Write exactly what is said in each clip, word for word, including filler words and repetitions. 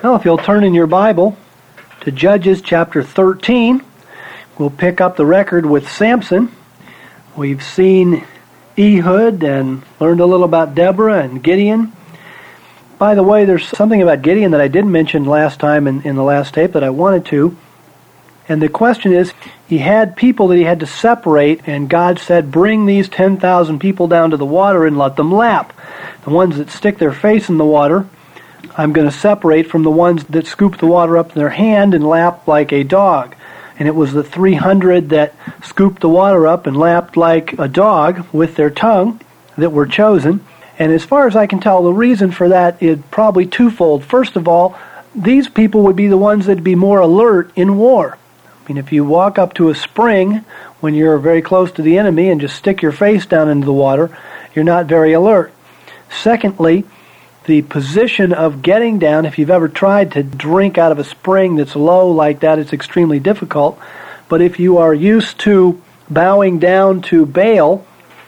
Well, if you'll turn in your Bible to Judges chapter thirteen, we'll pick up the record with Samson. We've seen Ehud and learned a little about Deborah and Gideon. By the way, there's something about Gideon that I didn't mention last time in, in the last tape that I wanted to. And the question is, he had people that he had to separate, and God said, bring these ten thousand people down to the water and let them lap. The ones that stick their face in the water, I'm going to separate from the ones that scoop the water up in their hand and lap like a dog. And it was the three hundred that scooped the water up and lapped like a dog with their tongue that were chosen. And as far as I can tell, the reason for that is probably twofold. First of all, these people would be the ones that would be more alert in war. I mean, if you walk up to a spring when you're very close to the enemy and just stick your face down into the water, you're not very alert. Secondly, the position of getting down, if you've ever tried to drink out of a spring that's low like that, it's extremely difficult. But if you are used to bowing down to Baal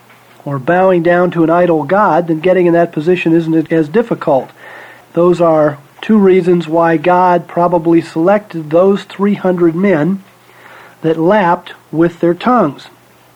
or bowing down to an idol god, then getting in that position isn't as difficult. Those are two reasons why God probably selected those three hundred men that lapped with their tongues.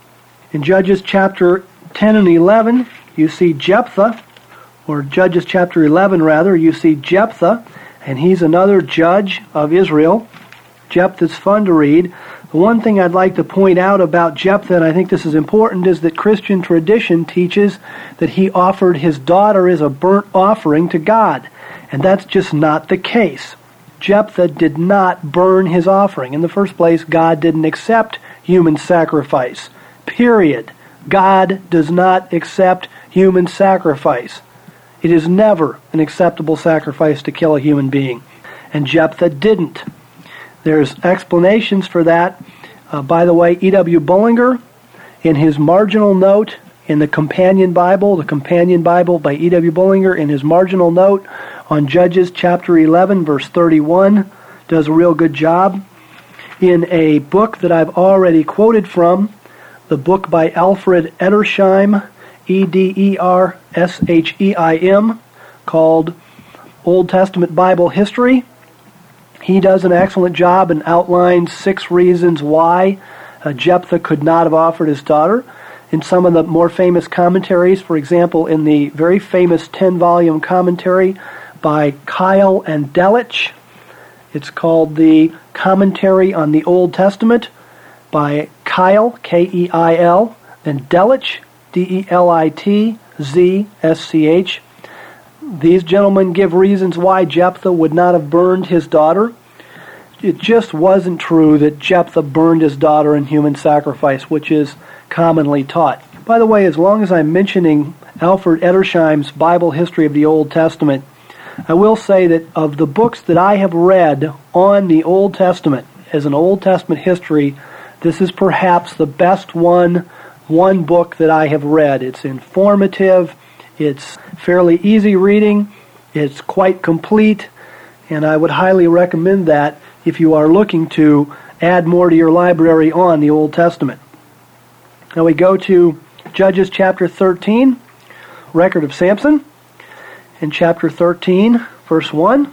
In Judges chapter ten and eleven, you see Jephthah, or Judges chapter eleven rather, you see Jephthah, and he's another judge of Israel. Jephthah's fun to read. The one thing I'd like to point out about Jephthah, and I think this is important, is that Christian tradition teaches that he offered his daughter as a burnt offering to God. And that's just not the case. Jephthah did not burn his offering. In the first place, God didn't accept human sacrifice. Period. God does not accept human sacrifice. It is never an acceptable sacrifice to kill a human being. And Jephthah didn't. There's explanations for that. Uh, by the way, E W Bullinger, in his marginal note in the Companion Bible, the Companion Bible by E W Bullinger, in his marginal note on Judges chapter eleven, verse thirty-one, does a real good job. In a book that I've already quoted from, the book by Alfred Edersheim, E D E R S H E I M, called Old Testament Bible History, he does an excellent job and outlines six reasons why uh, Jephthah could not have offered his daughter. In some of the more famous commentaries, for example, in the very famous ten-volume commentary by Keil and Delitzsch, it's called the Commentary on the Old Testament by Keil, K E I L, and Delitzsch, D E L I T Z S C H. These gentlemen give reasons why Jephthah would not have burned his daughter. It just wasn't true that Jephthah burned his daughter in human sacrifice, which is commonly taught. By the way, as long as I'm mentioning Alfred Edersheim's Bible History of the Old Testament, I will say that of the books that I have read on the Old Testament, as an Old Testament history, this is perhaps the best one, one book that I have read. It's informative, it's fairly easy reading, it's quite complete, and I would highly recommend that if you are looking to add more to your library on the Old Testament. Now we go to Judges chapter thirteen, record of Samson. In chapter thirteen, verse one,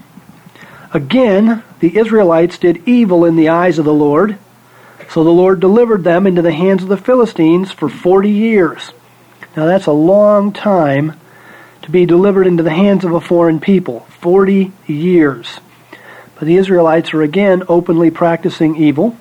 again, the Israelites did evil in the eyes of the Lord, so the Lord delivered them into the hands of the Philistines for forty years. Now that's a long time to be delivered into the hands of a foreign people, forty years. But the Israelites are again openly practicing evil.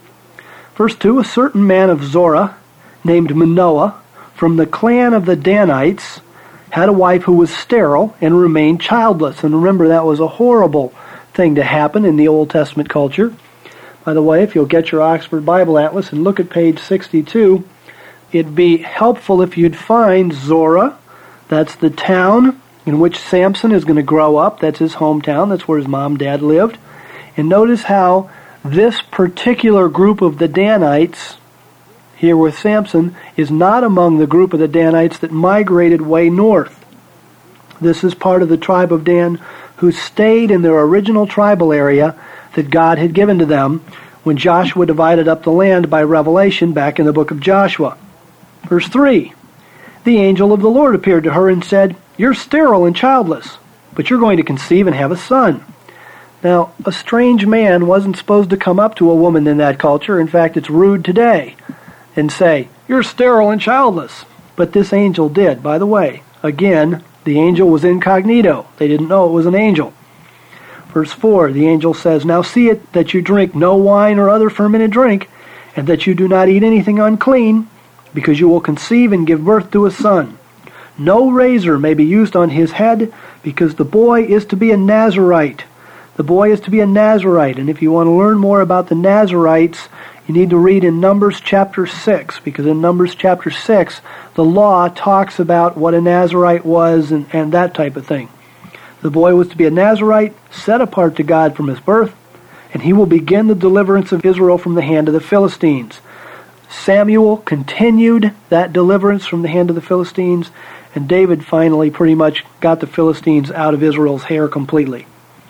Verse two, a certain man of Zorah, named Manoah, from the clan of the Danites, had a wife who was sterile and remained childless. And remember, that was a horrible thing to happen in the Old Testament culture. By the way, if you'll get your Oxford Bible Atlas and look at page sixty-two, it'd be helpful if you'd find Zorah. That's the town in which Samson is going to grow up. That's his hometown. That's where his mom and dad lived. And notice how this particular group of the Danites here with Samson is not among the group of the Danites that migrated way north. This is part of the tribe of Dan who stayed in their original tribal area that God had given to them when Joshua divided up the land by revelation back in the book of Joshua. Verse three, the angel of the Lord appeared to her and said, you're sterile and childless, but you're going to conceive and have a son. Now, a strange man wasn't supposed to come up to a woman in that culture. In fact, it's rude today, and say, "You're sterile and childless." But this angel did. By the way, again, the angel was incognito. They didn't know it was an angel. Verse four, the angel says, "Now see it that you drink no wine or other fermented drink, and that you do not eat anything unclean, because you will conceive and give birth to a son. No razor may be used on his head, because the boy is to be a Nazirite." The boy is to be a Nazirite, and if you want to learn more about the Nazirites, you need to read in Numbers chapter six, because in Numbers chapter six, the law talks about what a Nazirite was and, and that type of thing. The boy was to be a Nazirite, set apart to God from his birth, and he will begin the deliverance of Israel from the hand of the Philistines. Samuel continued that deliverance from the hand of the Philistines, and David finally pretty much got the Philistines out of Israel's hair completely.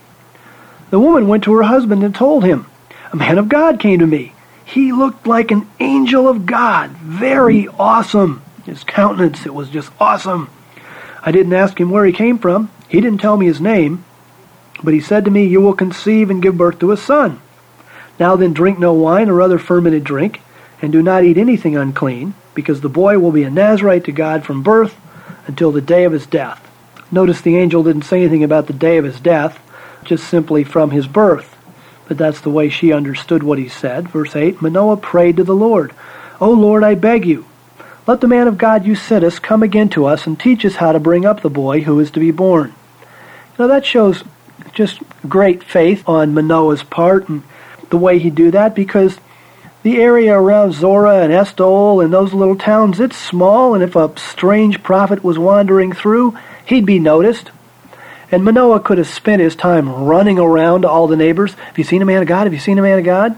The woman went to her husband and told him, "A man of God came to me. He looked like an angel of God, very awesome. His countenance, it was just awesome. I didn't ask him where he came from. He didn't tell me his name. But he said to me, 'You will conceive and give birth to a son. Now then, drink no wine or other fermented drink, and do not eat anything unclean, because the boy will be a Nazirite to God from birth until the day of his death.'" Notice the angel didn't say anything about the day of his death, just simply from his birth. But that's the way she understood what he said. Verse eight, Manoah prayed to the Lord, "O Lord, I beg you, let the man of God you sent us come again to us and teach us how to bring up the boy who is to be born." Now that shows just great faith on Manoah's part and the way he'd do that, because the area around Zorah and Eshtaol and those little towns, it's small, and if a strange prophet was wandering through, he'd be noticed. And Manoah could have spent his time running around to all the neighbors. "Have you seen a man of God? Have you seen a man of God?"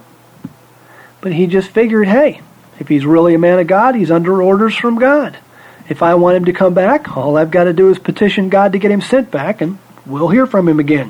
But he just figured, hey, if he's really a man of God, he's under orders from God. If I want him to come back, all I've got to do is petition God to get him sent back, and we'll hear from him again.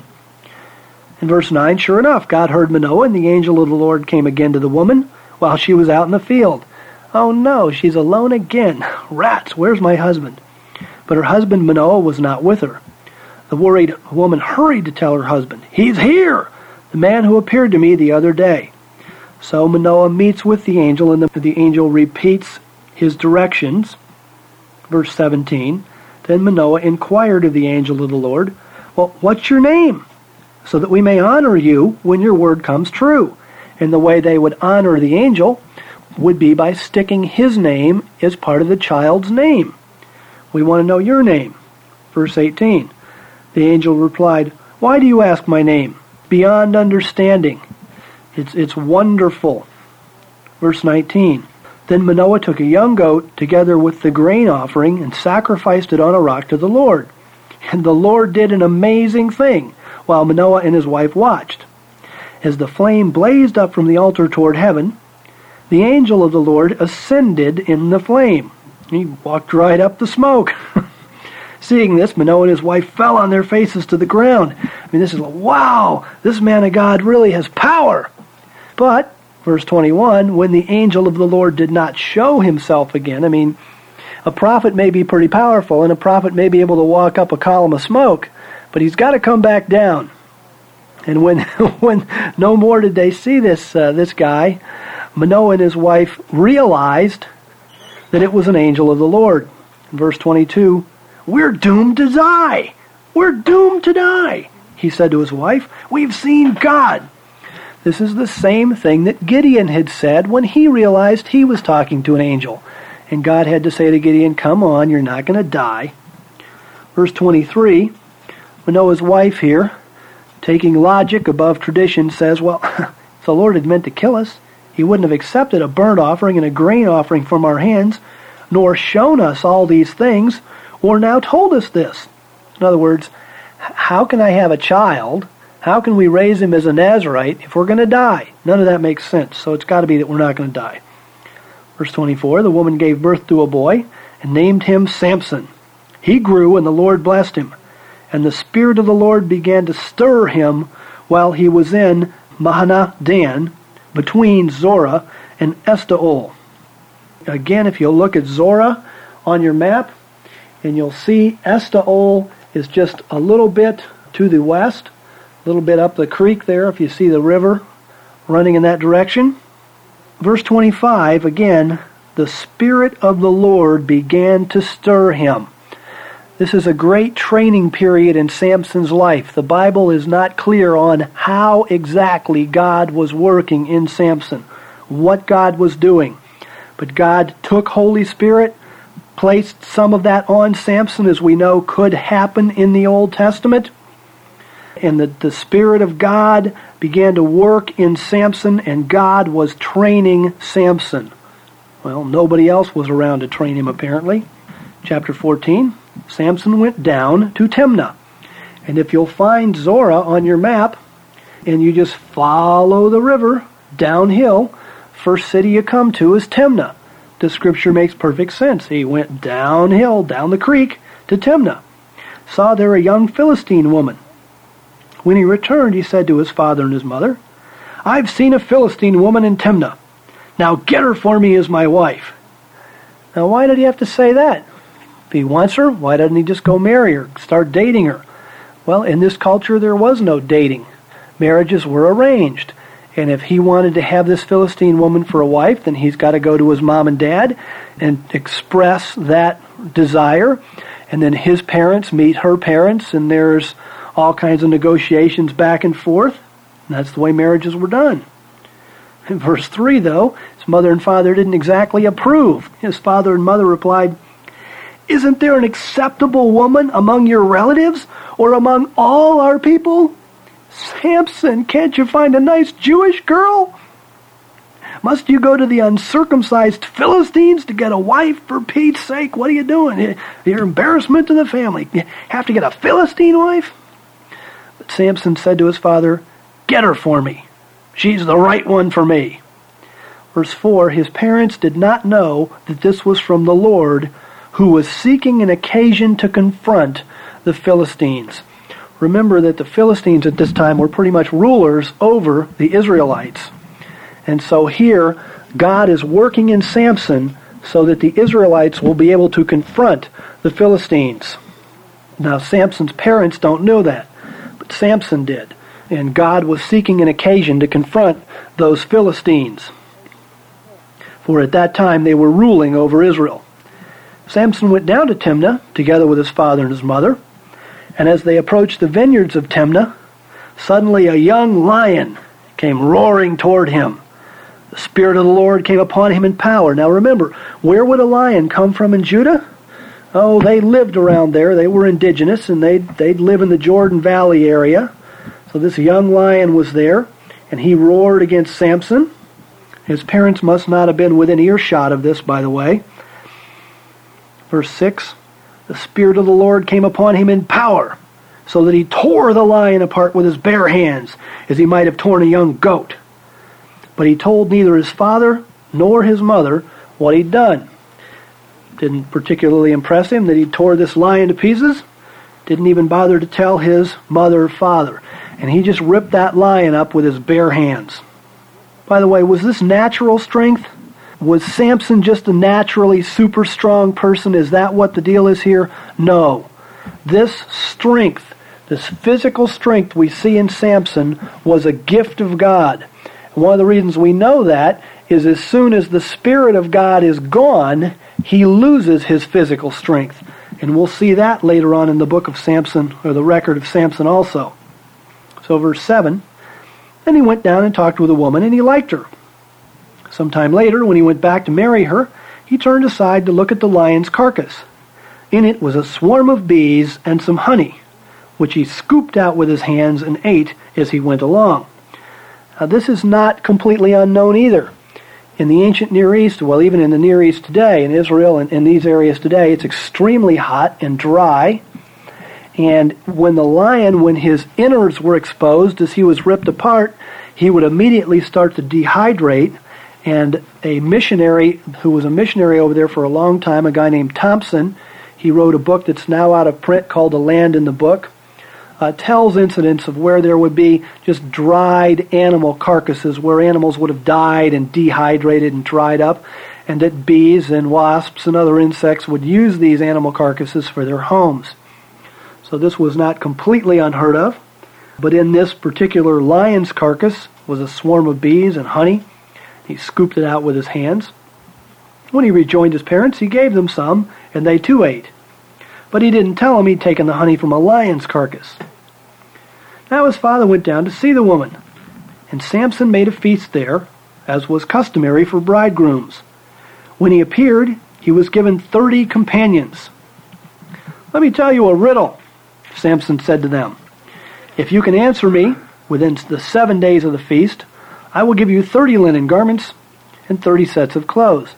In verse nine, sure enough, God heard Manoah, and the angel of the Lord came again to the woman while she was out in the field. Oh no, she's alone again. Rats, where's my husband? But her husband Manoah was not with her. The worried woman hurried to tell her husband, "He's here, the man who appeared to me the other day." So Manoah meets with the angel, and the, the angel repeats his directions. Verse seventeen, then Manoah inquired of the angel of the Lord, "Well, what's your name? So that we may honor you when your word comes true." And the way they would honor the angel would be by sticking his name as part of the child's name. "We want to know your name." Verse eighteen, the angel replied, "Why do you ask my name? Beyond understanding. It's, it's wonderful." Verse nineteen, then Manoah took a young goat together with the grain offering and sacrificed it on a rock to the Lord. And the Lord did an amazing thing while Manoah and his wife watched. As the flame blazed up from the altar toward heaven, the angel of the Lord ascended in the flame. He walked right up the smoke. Seeing this, Manoah and his wife fell on their faces to the ground. I mean, this is, wow, this man of God really has power. But, verse twenty-one, when the angel of the Lord did not show himself again, I mean, a prophet may be pretty powerful, and a prophet may be able to walk up a column of smoke, but he's got to come back down. And when when no more did they see this uh, this guy, Manoah and his wife realized that it was an angel of the Lord. In verse twenty-two, "We're doomed to die. We're doomed to die," he said to his wife. "We've seen God." This is the same thing that Gideon had said when he realized he was talking to an angel. And God had to say to Gideon, "Come on, you're not going to die." Verse twenty-three, Manoah's wife here, taking logic above tradition, says, well, if the Lord had meant to kill us, he wouldn't have accepted a burnt offering and a grain offering from our hands, nor shown us all these things, or now told us this. In other words, how can I have a child? How can we raise him as a Nazirite if we're going to die? None of that makes sense, so it's got to be that we're not going to die. Verse twenty-four, the woman gave birth to a boy and named him Samson. He grew, and the Lord blessed him. And the Spirit of the Lord began to stir him while he was in Mahaneh-dan, between Zorah and Eshtaol. Again, if you'll look at Zorah on your map, and you'll see Eshtaol is just a little bit to the west. A little bit up the creek there, if you see the river running in that direction. Verse twenty-five, again, the Spirit of the Lord began to stir him. This is a great training period in Samson's life. The Bible is not clear on how exactly God was working in Samson, what God was doing. But God took Holy Spirit, placed some of that on Samson, as we know could happen in the Old Testament. And the, the Spirit of God began to work in Samson, and God was training Samson. Well, nobody else was around to train him, apparently. Chapter fourteen, Samson went down to Timnah. And if you'll find Zorah on your map, and you just follow the river downhill, first city you come to is Timnah. The scripture makes perfect sense. He went downhill, down the creek, to Timnah. Saw there a young Philistine woman. When he returned, he said to his father and his mother, I've seen a Philistine woman in Timnah. Now get her for me as my wife. Now why did he have to say that? If he wants her, why doesn't he just go marry her, start dating her? Well, in this culture there was no dating. Marriages were arranged. And if he wanted to have this Philistine woman for a wife, then he's got to go to his mom and dad and express that desire. And then his parents meet her parents, and there's all kinds of negotiations back and forth. And that's the way marriages were done. In verse three, though, his mother and father didn't exactly approve. His father and mother replied, Isn't there an acceptable woman among your relatives or among all our people? Samson, can't you find a nice Jewish girl? Must you go to the uncircumcised Philistines to get a wife? For Pete's sake, what are you doing? You're embarrassment to the family. You have to get a Philistine wife? But Samson said to his father, Get her for me. She's the right one for me. Verse four, his parents did not know that this was from the Lord, who was seeking an occasion to confront the Philistines. Remember that the Philistines at this time were pretty much rulers over the Israelites. And so here, God is working in Samson so that the Israelites will be able to confront the Philistines. Now, Samson's parents don't know that, but Samson did. And God was seeking an occasion to confront those Philistines. For at that time, they were ruling over Israel. Samson went down to Timnah, together with his father and his mother. And as they approached the vineyards of Timnah, suddenly a young lion came roaring toward him. The Spirit of the Lord came upon him in power. Now remember, where would a lion come from in Judah? Oh, they lived around there. They were indigenous, and they'd, they'd live in the Jordan Valley area. So this young lion was there, and he roared against Samson. His parents must not have been within earshot of this, by the way. Verse six, the Spirit of the Lord came upon him in power, so that he tore the lion apart with his bare hands, as he might have torn a young goat. But he told neither his father nor his mother what he'd done. Didn't particularly impress him that he tore this lion to pieces. Didn't even bother to tell his mother or father. And he just ripped that lion up with his bare hands. By the way, was this natural strength? Was Samson just a naturally super strong person? Is that what the deal is here? No. This strength, this physical strength we see in Samson was a gift of God. And one of the reasons we know that is as soon as the Spirit of God is gone, he loses his physical strength. And we'll see that later on in the book of Samson, or the record of Samson also. So verse seven, then he went down and talked with a woman, and he liked her. Sometime later, when he went back to marry her, he turned aside to look at the lion's carcass. In it was a swarm of bees and some honey, which he scooped out with his hands and ate as he went along. Now, this is not completely unknown either. In the ancient Near East, well, even in the Near East today, in Israel and in these areas today, it's extremely hot and dry. And when the lion, when his innards were exposed as he was ripped apart, he would immediately start to dehydrate. And a missionary who was a missionary over there for a long time, a guy named Thompson, he wrote a book that's now out of print called The Land in the Book, uh, tells incidents of where there would be just dried animal carcasses, where animals would have died and dehydrated and dried up, and that bees and wasps and other insects would use these animal carcasses for their homes. So this was not completely unheard of. But in this particular lion's carcass was a swarm of bees and honey. He scooped it out with his hands. When he rejoined his parents, he gave them some, and they too ate. But he didn't tell them he'd taken the honey from a lion's carcass. Now his father went down to see the woman, and Samson made a feast there, as was customary for bridegrooms. When he appeared, he was given thirty companions. "Let me tell you a riddle," Samson said to them. "If you can answer me within the seven days of the feast, I will give you thirty linen garments and thirty sets of clothes."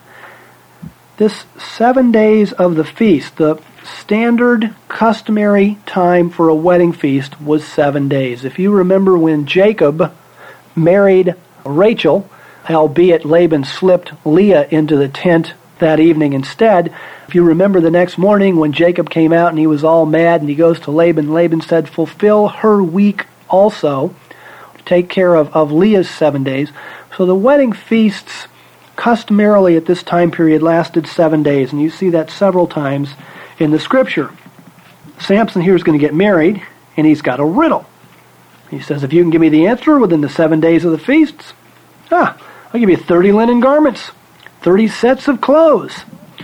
This seven days of the feast, the standard customary time for a wedding feast was seven days. If you remember when Jacob married Rachel, albeit Laban slipped Leah into the tent that evening instead, if you remember the next morning when Jacob came out and he was all mad and he goes to Laban, Laban said, "Fulfill her week also." Take care of, of Leah's seven days. So the wedding feasts customarily at this time period lasted seven days, and you see that several times in the scripture. Samson here is going to get married, and he's got a riddle. He says, if you can give me the answer within the seven days of the feasts, ah, I'll give you thirty linen garments, thirty sets of clothes.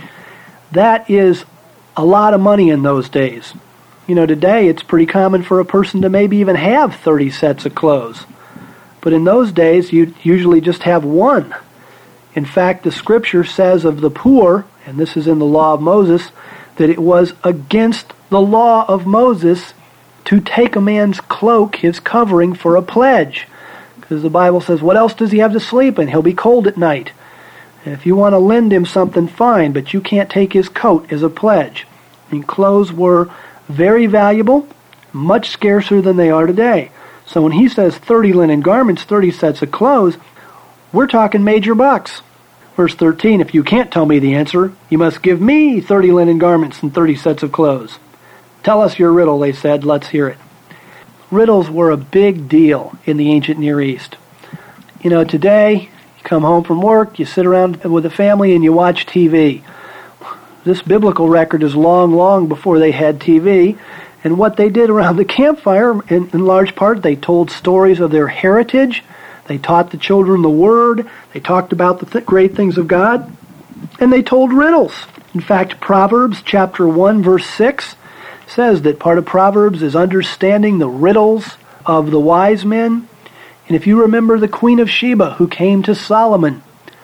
That is a lot of money in those days. You know, today it's pretty common for a person to maybe even have thirty sets of clothes. But in those days, you'd usually just have one. In fact, the scripture says of the poor, and this is in the law of Moses, that it was against the law of Moses to take a man's cloak, his covering, for a pledge. Because the Bible says, what else does he have to sleep in? He'll be cold at night. And if you want to lend him something, fine, but you can't take his coat as a pledge. And clothes were very valuable, much scarcer than they are today. So when he says thirty linen garments, thirty sets of clothes, we're talking major bucks. Verse thirteen, if you can't tell me the answer, you must give me thirty linen garments and thirty sets of clothes. Tell us your riddle, they said. Let's hear it. Riddles were a big deal in the ancient Near East. You know, today, you come home from work, you sit around with the family and you watch T V. This biblical record is long, long before they had T V. And what they did around the campfire, in, in large part, they told stories of their heritage. They taught the children the Word. They talked about the th- great things of God. And they told riddles. In fact, Proverbs chapter one, verse six says that part of Proverbs is understanding the riddles of the wise men. And if you remember the Queen of Sheba who came to Solomon,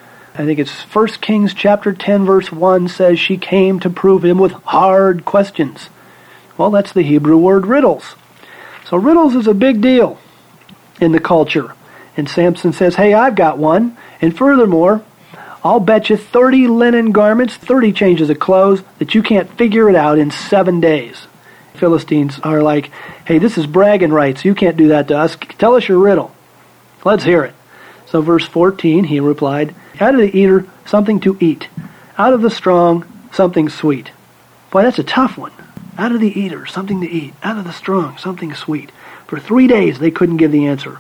I think it's First Kings chapter ten, verse one says she came to prove him with hard questions. Well, that's the Hebrew word riddles. So riddles is a big deal in the culture. And Samson says, hey, I've got one. And furthermore, I'll bet you thirty linen garments, thirty changes of clothes, that you can't figure it out in seven days. Philistines are like, hey, this is bragging rights. You can't do that to us. Tell us your riddle. Let's hear it. So verse fourteen, he replied, out of the eater, something to eat. Out of the strong, something sweet. Boy, that's a tough one. Out of the eater, something to eat. Out of the strong, something sweet. For three days, they couldn't give the answer.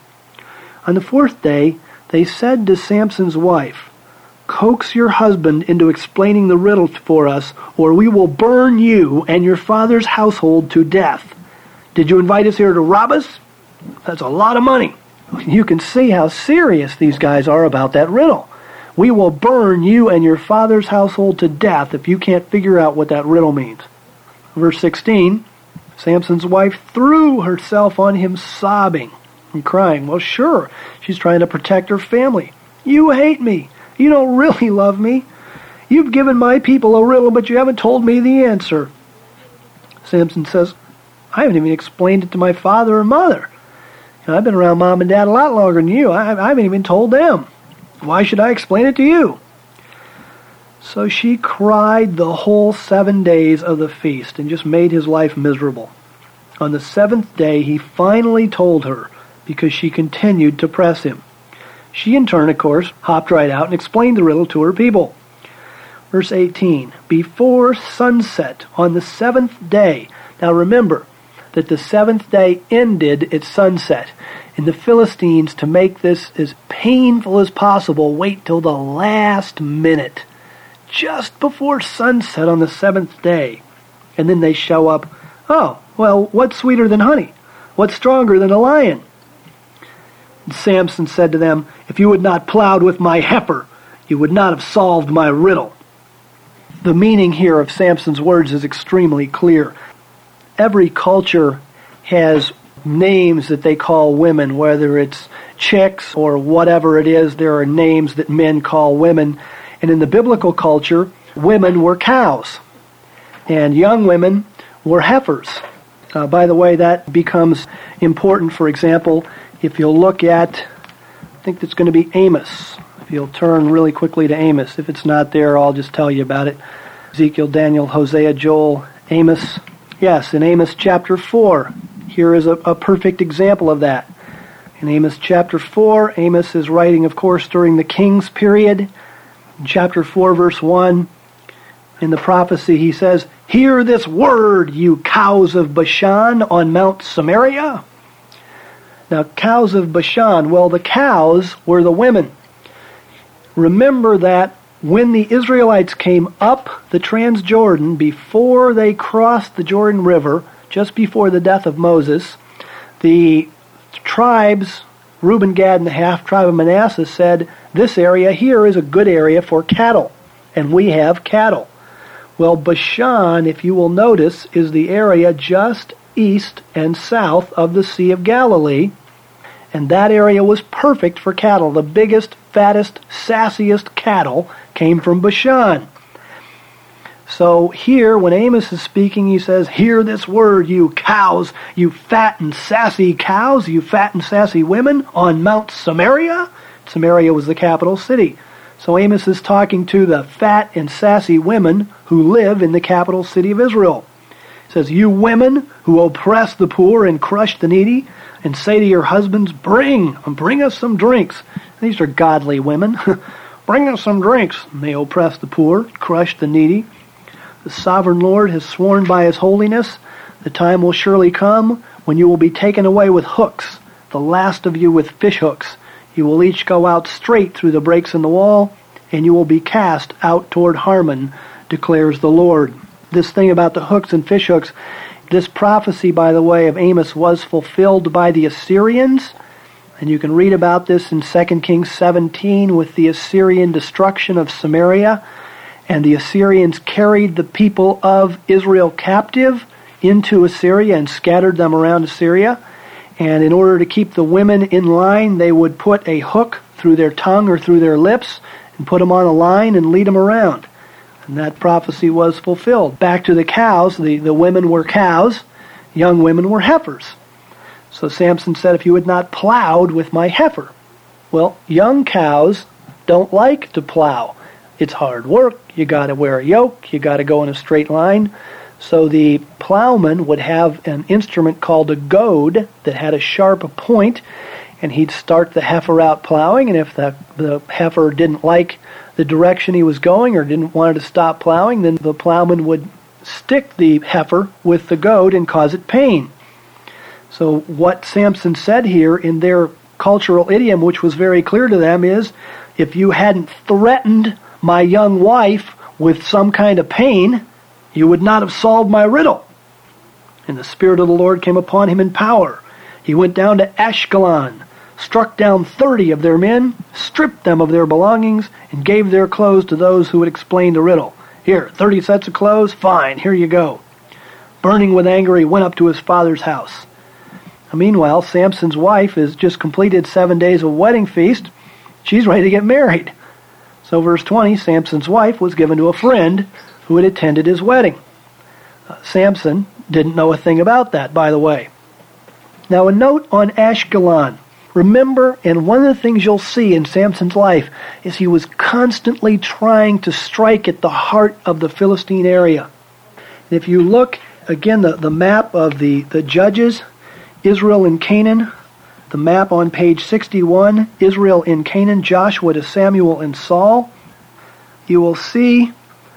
On the fourth day, they said to Samson's wife, coax your husband into explaining the riddle for us, or we will burn you and your father's household to death. Did you invite us here to rob us? That's a lot of money. You can see how serious these guys are about that riddle. We will burn you and your father's household to death if you can't figure out what that riddle means. Verse sixteen, Samson's wife threw herself on him sobbing and crying. Well, sure, she's trying to protect her family. You hate me. You don't really love me. You've given my people a riddle, but you haven't told me the answer. Samson says, I haven't even explained it to my father or mother. You know, I've been around mom and dad a lot longer than you. I, I haven't even told them. Why should I explain it to you? So she cried the whole seven days of the feast and just made his life miserable. On the seventh day, he finally told her because she continued to press him. She, in turn, of course, hopped right out and explained the riddle to her people. Verse eighteen, before sunset on the seventh day. Now remember that the seventh day ended at sunset. And the Philistines, to make this as painful as possible, wait till the last minute, just before sunset on the seventh day. And then they show up, oh, well, what's sweeter than honey? What's stronger than a lion? And Samson said to them, if you had not plowed with my heifer, you would not have solved my riddle. The meaning here of Samson's words is extremely clear. Every culture has names that they call women, whether it's chicks or whatever it is. There are names that men call women. And in the biblical culture, women were cows, and young women were heifers. Uh, by the way, that becomes important. For example, if you'll look at, I think it's going to be Amos. If you'll turn really quickly to Amos. If it's not there, I'll just tell you about it. Ezekiel, Daniel, Hosea, Joel, Amos. Yes, in Amos chapter four, here is a, a perfect example of that. In Amos chapter four, Amos is writing, of course, during the king's period. In chapter four, verse one, in the prophecy, he says, hear this word, you cows of Bashan on Mount Samaria. Now, cows of Bashan, well, the cows were the women. Remember that when the Israelites came up the Transjordan, before they crossed the Jordan River, just before the death of Moses, the tribes, Reuben, Gad, and the half-tribe of Manasseh said, this area here is a good area for cattle, and we have cattle. Well, Bashan, if you will notice, is the area just east and south of the Sea of Galilee, and that area was perfect for cattle. The biggest, fattest, sassiest cattle came from Bashan. So here, when Amos is speaking, he says, hear this word, you cows, you fat and sassy cows, you fat and sassy women on Mount Samaria. Samaria was the capital city. So Amos is talking to the fat and sassy women who live in the capital city of Israel. He says, you women who oppress the poor and crush the needy, and say to your husbands, bring, bring us some drinks. These are godly women. Bring us some drinks. And they oppress the poor, crush the needy. The sovereign Lord has sworn by his holiness, the time will surely come when you will be taken away with hooks, the last of you with fish hooks. You will each go out straight through the breaks in the wall, and you will be cast out toward Harmon, declares the Lord. This thing about the hooks and fish hooks, this prophecy, by the way, of Amos was fulfilled by the Assyrians, and you can read about this in Second Kings seventeen with the Assyrian destruction of Samaria. And the Assyrians carried the people of Israel captive into Assyria and scattered them around Assyria. And in order to keep the women in line, they would put a hook through their tongue or through their lips and put them on a line and lead them around. And that prophecy was fulfilled. Back to the cows, the, the women were cows, young women were heifers. So Samson said, if you had not plowed with my heifer. Well, young cows don't like to plow. It's hard work. You got to wear a yoke. You got to go in a straight line. So the plowman would have an instrument called a goad that had a sharp point, and he'd start the heifer out plowing, and if the, the heifer didn't like the direction he was going or didn't want to stop plowing, then the plowman would stick the heifer with the goad and cause it pain. So what Samson said here in their cultural idiom, which was very clear to them, is if you hadn't threatened my young wife with some kind of pain, you would not have solved my riddle. And the Spirit of the Lord came upon him in power. He went down to Ashkelon, struck down thirty of their men, stripped them of their belongings, and gave their clothes to those who would explain the riddle. Here, thirty sets of clothes? Fine, here you go. Burning with anger, he went up to his father's house. Now, meanwhile, Samson's wife has just completed seven days of wedding feast. She's ready to get married. So verse twenty, Samson's wife was given to a friend who had attended his wedding. Uh, Samson didn't know a thing about that, by the way. Now a note on Ashkelon. Remember, and one of the things you'll see in Samson's life is he was constantly trying to strike at the heart of the Philistine area. And if you look, again, the, the map of the, the Judges, Israel in Canaan, the map on page sixty-one, Israel in Canaan, Joshua to Samuel and Saul, you will see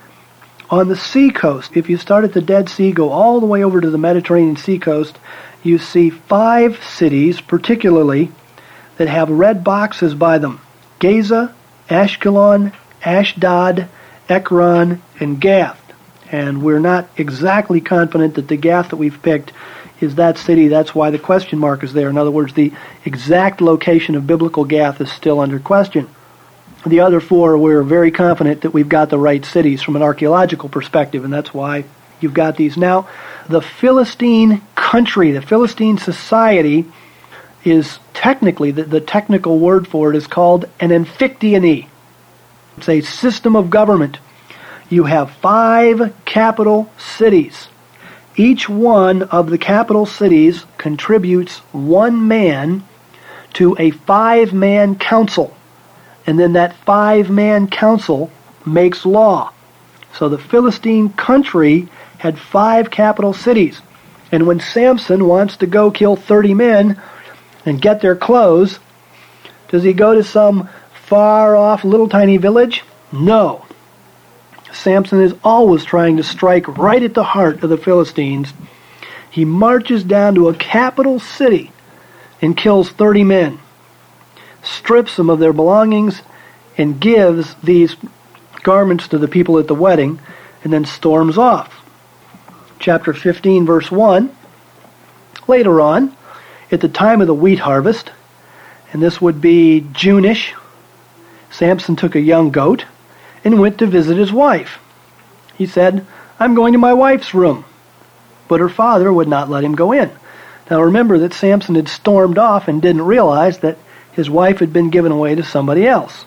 on the sea coast, if you start at the Dead Sea, go all the way over to the Mediterranean sea coast, you see five cities particularly that have red boxes by them. Gaza, Ashkelon, Ashdod, Ekron, and Gath. And we're not exactly confident that the Gath that we've picked is that city. That's why the question mark is there. In other words, the exact location of biblical Gath is still under question. The other four, we're very confident that we've got the right cities from an archaeological perspective, and that's why you've got these. Now, the Philistine country, the Philistine society, is technically, the, the technical word for it is called an Amphictyony. It's a system of government. You have five capital cities. Each one of the capital cities contributes one man to a five-man council. And then that five-man council makes law. So the Philistine country had five capital cities. And when Samson wants to go kill thirty men and get their clothes, does he go to some far-off little tiny village? No. Samson is always trying to strike right at the heart of the Philistines. He marches down to a capital city and kills thirty men, strips them of their belongings, and gives these garments to the people at the wedding, and then storms off. Chapter fifteen, verse one. Later on, at the time of the wheat harvest, and this would be June-ish, Samson took a young goat and went to visit his wife. He said, "I'm going to my wife's room." But her father would not let him go in. Now remember that Samson had stormed off and didn't realize that his wife had been given away to somebody else.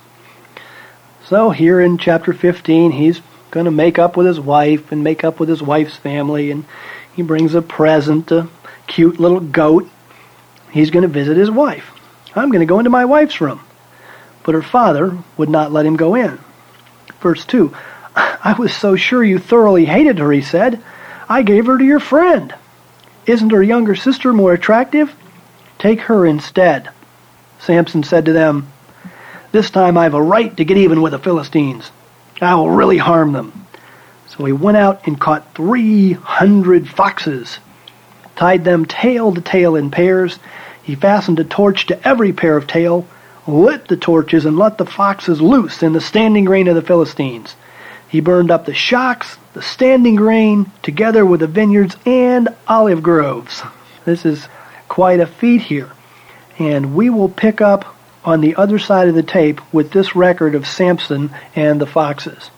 So here in chapter fifteen, he's going to make up with his wife and make up with his wife's family, and he brings a present, a cute little goat. He's going to visit his wife. "I'm going to go into my wife's room." But her father would not let him go in. Verse two, "I was so sure you thoroughly hated her," he said. "I gave her to your friend. Isn't her younger sister more attractive? Take her instead." Samson said to them, "This time I have a right to get even with the Philistines. I will really harm them." So he went out and caught three hundred foxes, tied them tail to tail in pairs. He fastened a torch to every pair of tail, lit the torches, and let the foxes loose in the standing grain of the Philistines. He burned up the shocks, the standing grain, together with the vineyards and olive groves. This is quite a feat here. And we will pick up on the other side of the tape with this record of Samson and the foxes.